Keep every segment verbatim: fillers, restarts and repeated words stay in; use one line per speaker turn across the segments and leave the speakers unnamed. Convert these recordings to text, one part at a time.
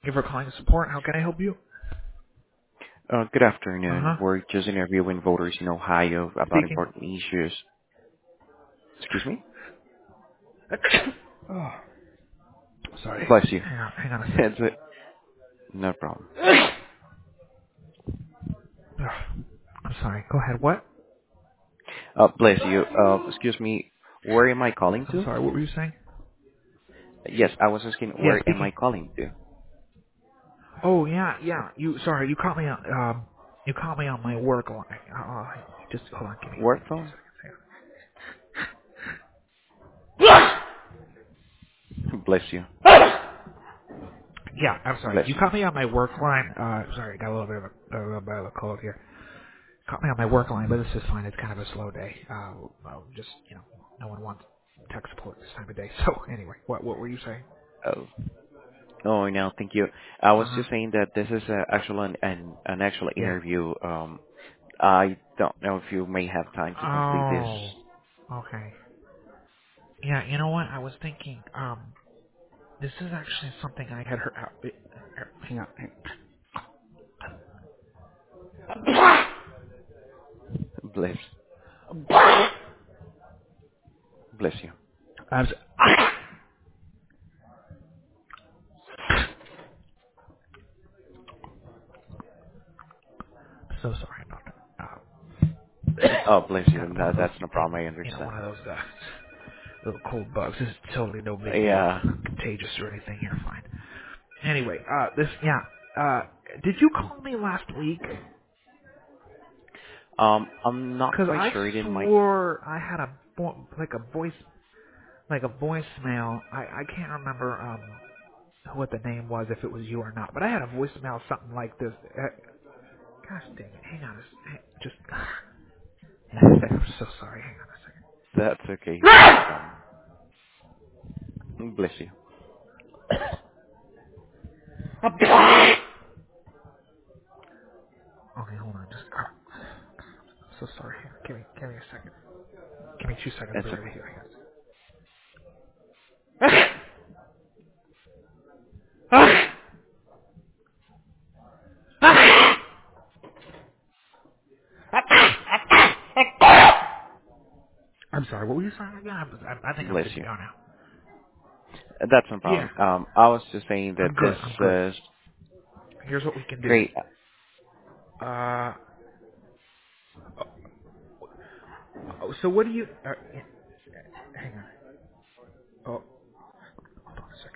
Thank you for calling support. How can I help you?
Uh, Good afternoon.
Uh-huh.
We're just interviewing voters in Ohio about
Speaking.
important issues. Excuse me?
Oh, sorry.
Bless you.
Hang on, hang on a second.
It's a- No problem.
Ugh. I'm sorry. Go ahead. What?
Uh, Bless you. Uh, Excuse me, where am I calling
I'm
to?
sorry. What were you saying?
Yes, I was asking,
Yeah,
where am I
speaking.
calling to?
Oh, yeah, yeah. You, sorry. You caught me on, um, you caught me on my work line. Uh, uh, just, hold on. Give me,
Work
give me two
phone?
seconds
Bless you.
here. Yeah, I'm sorry.
Bless
You
you.
caught me on my work line. Uh, sorry. Got a little bit of a, a little bit of a cold here. Caught me on my work line, but this is fine. It's kind of a slow day. Uh, uh, just, you know, no one wants tech support this time of day. So anyway, what what were you saying?
Oh, oh, no, thank you. I was
Uh huh.
just saying that this is uh, actually an an an actual
Yeah.
interview. Um, I don't know if you may have time to complete this
Oh. Okay. Yeah. You know what? I was thinking. Um, this is actually something I had heard. Uh, uh, hang on. hang-
Bless. Bless you.
I'm s- so sorry about that. Uh,
Oh, bless you.
got one
That,
of those,
that's no problem. I
you know,
understand.
one of those uh, little cold bugs. This is totally no big deal.
Yeah.
It's not contagious or anything. You're fine. Anyway, uh, this, yeah, uh, did you call me last week?
Um, I'm not
Cause
quite
I
sure it in my
swore I had a, vo- like a voice, like a voicemail. I, I can't remember, um, what the name was, if it was you or not, but I had a voicemail, something like this. Uh, gosh dang it, hang on a s- just, I'm so sorry, hang on a second.
That's okay. That's no problem. Bless you.
Okay, hold on, just, uh, I'm so sorry, hang on. Give me, give me a second. Give me two seconds, I'll
That's
be right
okay.
here, hang on. I'm sorry, what were you saying again? I, I, I think I'm
Bless
good to
you.
go now.
That's no
Yeah,
problem. Um, I was just saying that
I'm
this
good, I'm good.
is
Here's what we can do.
great.
Uh, oh, so what do you, uh, hang on. Oh, hold on a second.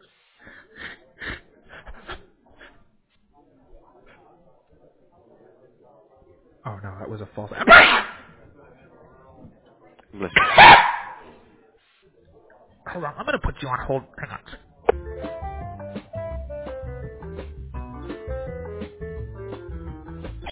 Oh no, that was a false.
Bless you.
Hold on, I'm gonna put you on hold. Hang on.